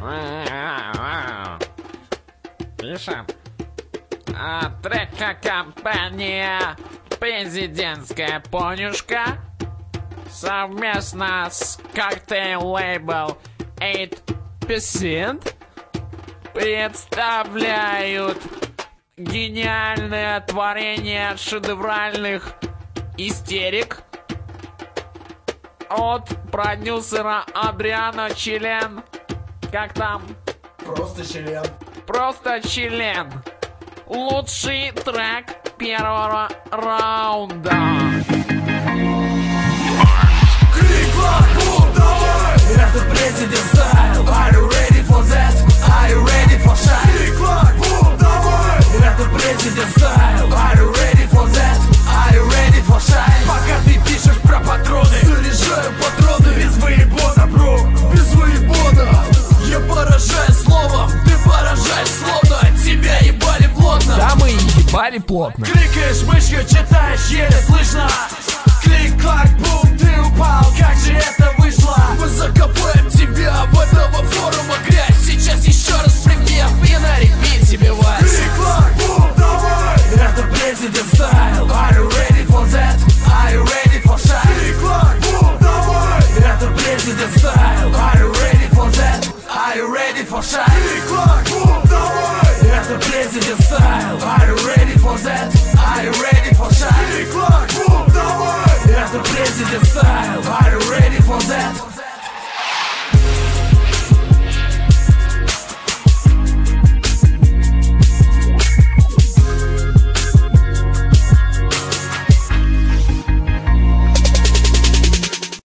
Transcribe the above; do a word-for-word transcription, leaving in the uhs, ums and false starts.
Пишем. А, трека компания «Президентская понюшка» совместно с коктейл-лейбл восемь процентов представляют гениальное творение шедевральных истерик от продюсера Адриано Член. Как там? Просто член. Просто член. Лучший трек первого раунда. Крик-клак, бум, давай! Это президент стайл. Are you ready for that? Are you ready for shine? Крик-клак, бум, давай! Это президент стайл. Are you ready for that? Are you ready for shine? Пока ты пишешь про патроны, заряжаю патроны. Без выебона, бро, без выебона. Я поражаю словом, ты поражаешь словно. Тебя ебали плотно. Да мы ебали плотно. Кликаешь мышью, читаешь, еле слышно. Клик-клак, бум, ты упал, как же это